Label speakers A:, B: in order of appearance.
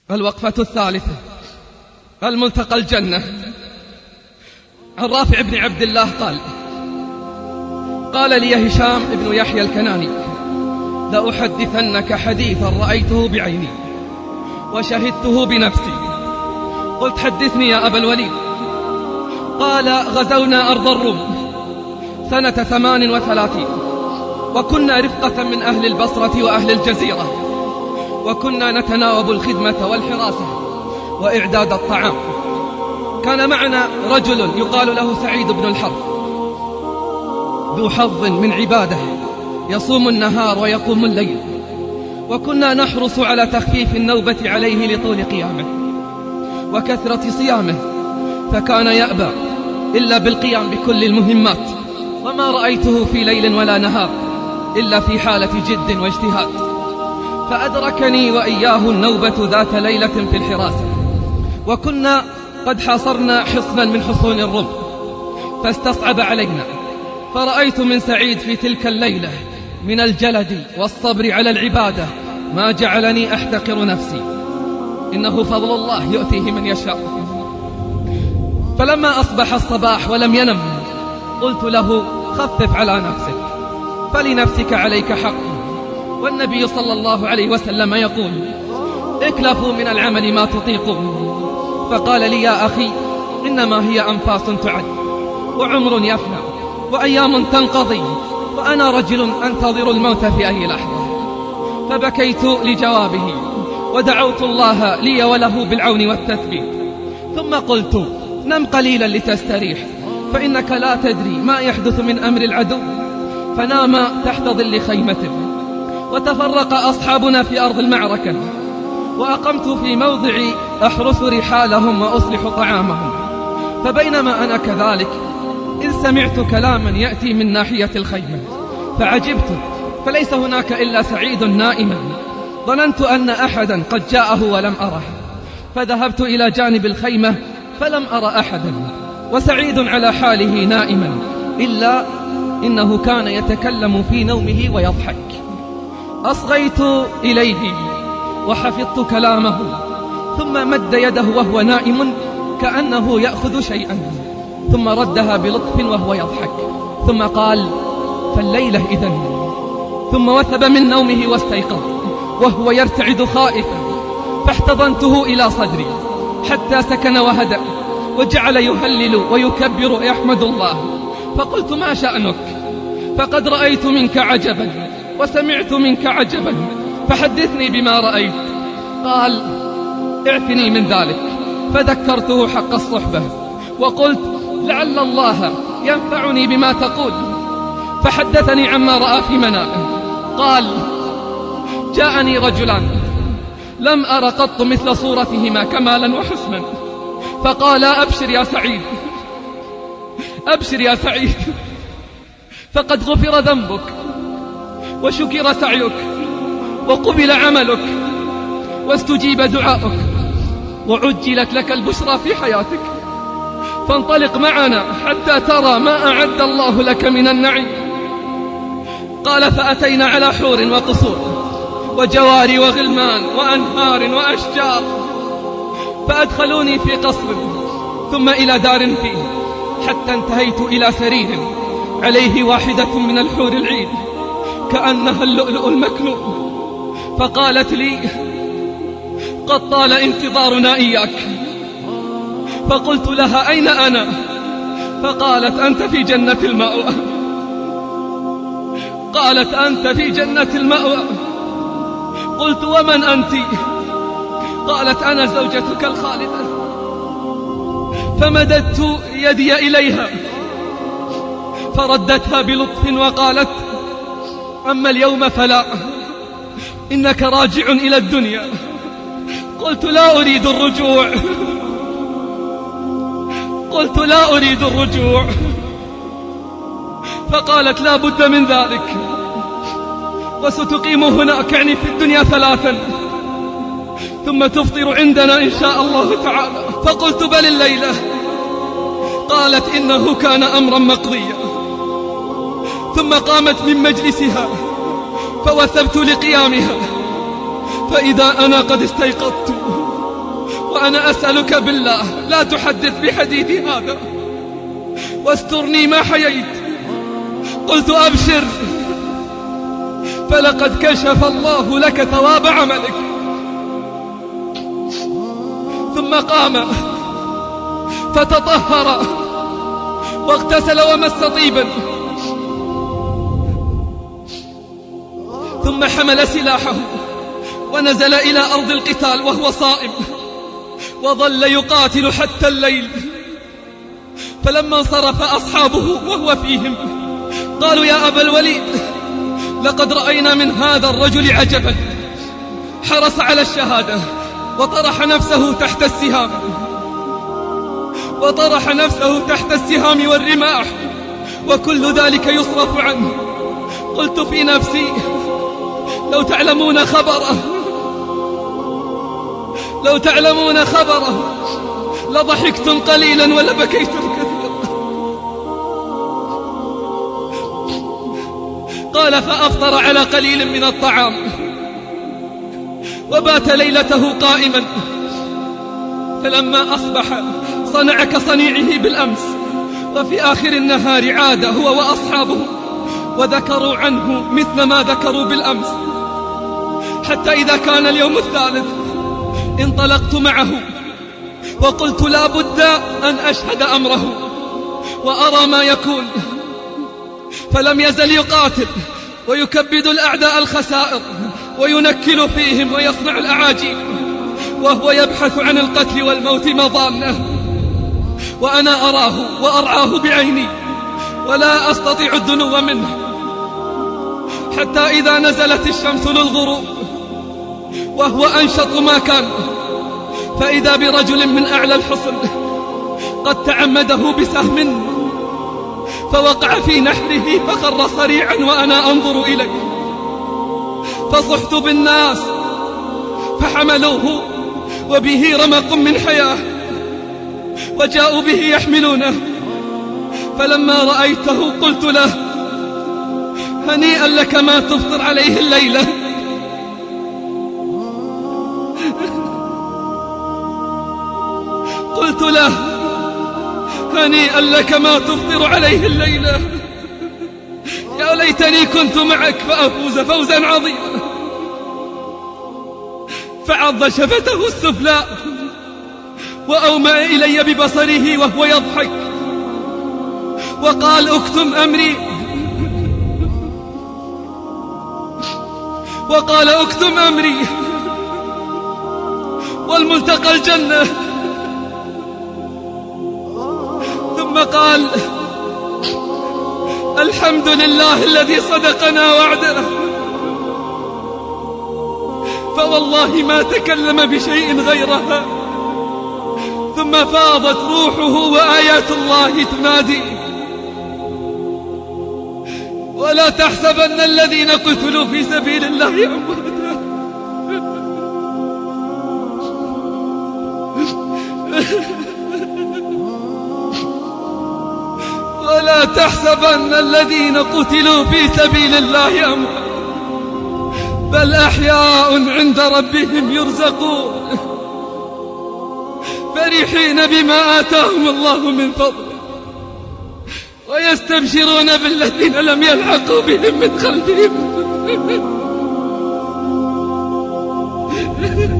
A: الوقفة الثالثة. الملتقى الجنة. عن رافع بن عبد الله قال لي هشام بن يحيى الكناني: لأحدثنك حديثا رأيته بعيني وشهدته بنفسي. قلت: حدثني يا أبا الوليد. قال: غزونا أرض الروم سنة 38، وكنا رفقة من أهل البصرة وأهل الجزيرة، وكنا نتناوب الخدمة والحراسة وإعداد الطعام. كان معنا رجل يقال له سعيد بن الحرب، ذو حظ من عباده، يصوم النهار ويقوم الليل، وكنا نحرص على تخفيف النوبة عليه لطول قيامه وكثرة صيامه، فكان يأبى إلا بالقيام بكل المهمات، وما رأيته في ليل ولا نهار إلا في حالة جد واجتهاد. فأدركني وإياه النوبة ذات ليلة في الحراسة، وكنا قد حاصرنا حصنا من حصون الروم، فاستصعب علينا. فرأيت من سعيد في تلك الليلة من الجلد والصبر على العبادة ما جعلني أحتقر نفسي، إنه فضل الله يؤتيه من يشاء. فلما أصبح الصباح ولم ينم قلت له: خفف على نفسك، فلنفسك عليك حق، والنبي صلى الله عليه وسلم يقول: اكلفوا من العمل ما تطيقون. فقال لي: يا أخي، إنما هي أنفاس تعد، وعمر يفنى، وأيام تنقضي، وأنا رجل أنتظر الموت في أي لحظة. فبكيت لجوابه، ودعوت الله لي وله بالعون والتثبيت، ثم قلت: نم قليلا لتستريح، فإنك لا تدري ما يحدث من أمر العدو. فنام تحت ظل خيمته، وتفرق أصحابنا في أرض المعركة، وأقمت في موضع أحرس رحالهم وأصلح طعامهم. فبينما أنا كذلك إذ سمعت كلاما يأتي من ناحية الخيمة، فعجبت، فليس هناك إلا سعيد نائما. ظننت أن أحدا قد جاءه ولم أره، فذهبت إلى جانب الخيمة فلم أر أحدا، وسعيد على حاله نائما، إلا إنه كان يتكلم في نومه ويضحك. أصغيت إليه وحفظت كلامه، ثم مد يده وهو نائم كأنه يأخذ شيئا، ثم ردها بلطف وهو يضحك، ثم قال: فالليلة إذن. ثم وثب من نومه واستيقظ وهو يرتعد خائفا، فاحتضنته إلى صدري حتى سكن وهدأ، وجعل يهلل ويكبر ويحمد الله. فقلت: ما شأنك؟ فقد رأيت منك عجبا وسمعت منك عجبا، فحدثني بما رأيت. قال: اعفني من ذلك. فذكرته حق الصحبة، وقلت: لعل الله ينفعني بما تقول. فحدثني عما رأى في منامه. قال: جاءني رجلان لم أر قط مثل صورتهما كمالا وحسنا، فقالا: أبشر يا سعيد، أبشر يا سعيد، فقد غفر ذنبك وشكر سعيك وقبل عملك واستجيب دعاؤك وعجلت لك البشرى في حياتك، فانطلق معنا حتى ترى ما أعد الله لك من النعيم. قال: فأتينا على حور وقصور وجواري وغلمان وأنهار وأشجار، فأدخلوني في قصر، ثم إلى دار فيه، حتى انتهيت إلى سرير عليه واحدة من الحور العين كأنها اللؤلؤ المكنون. فقالت لي: قد طال انتظارنا إياك. فقلت لها: أين أنا؟ فقالت: أنت في جنة المأوى. قالت: أنت في جنة المأوى. قلت: ومن أنت؟ قالت: أنا زوجتك الخالدة. فمددت يدي إليها فردتها بلطف وقالت: أما اليوم فلا، إنك راجع إلى الدنيا. قلت: لا أريد الرجوع، قلت: لا أريد الرجوع. فقالت: لا بد من ذلك، وستقيم هناك يعني في الدنيا 3، ثم تفطر عندنا إن شاء الله تعالى. فقلت: بل الليلة. قالت: إنه كان أمرا مقضيا. ثم قامت من مجلسها فوثبت لقيامها، فإذا أنا قد استيقظت وأنا أسألك بالله لا تحدث بحديثي هذا واسترني ما حييت. قلت أبشر فلقد كشف الله لك ثواب عملك. ثم قام فتطهر واغتسل ومس طيبا، ثم حمل سلاحه ونزل إلى أرض القتال وهو صائم، وظل يقاتل حتى الليل. فلما انصرف أصحابه وهو فيهم قالوا يا أبا الوليد لقد رأينا من هذا الرجل عجبا، حرص على الشهادة وطرح نفسه تحت السهام والرماح، وكل ذلك يصرف عنه. قلت في نفسي لو تعلمون خبره لضحكتم قليلا ولبكيتم كثيرا. قال فأفطر على قليل من الطعام وبات ليلته قائما، فلما أصبح صنع كصنيعه بالأمس، وفي آخر النهار عاد هو وأصحابه وذكروا عنه مثل ما ذكروا بالأمس، حتى إذا كان اليوم الثالث انطلقت معه وقلت لا بد أن أشهد أمره وأرى ما يكون. فلم يزل يقاتل ويكبد الأعداء الخسائر وينكل فيهم ويصنع الأعاجيب، وهو يبحث عن القتل والموت مضانه، وأنا أراه وأرعاه بعيني ولا أستطيع الدنو منه. حتى إذا نزلت الشمس للغروب وهو أنشط ما كان، فإذا برجل من أعلى الحصن قد تعمده بسهم فوقع في نحره فخر صريعا وأنا أنظر إليه، فصحت بالناس فحملوه وبه رمق من حياة وجاءوا به يحملونه. فلما رأيته قلت له هنيئا لك ما تفطر عليه الليلة. قلت له هنيئا لك ما تفطر عليه الليلة، يا ليتني كنت معك فأفوز فوزا عظيما. فعض شفته السفلى وأومأ إلي ببصره وهو يضحك وقال اكتم أمري، والملتقى الجنة. ثم قال الحمد لله الذي صدقنا وعده، فوالله ما تكلم بشيء غيرها. ثم فاضت روحه وآيات الله تنادي ولا تحسبن الذين قتلوا في سبيل الله أمواتا ولا تحسبن الذين قتلوا في سبيل الله أمواتا بل أحياء عند ربهم يرزقون فرحين بما آتاهم الله من فضله ويستبشرون بالذين لم يلحقوا بهم من خلفهم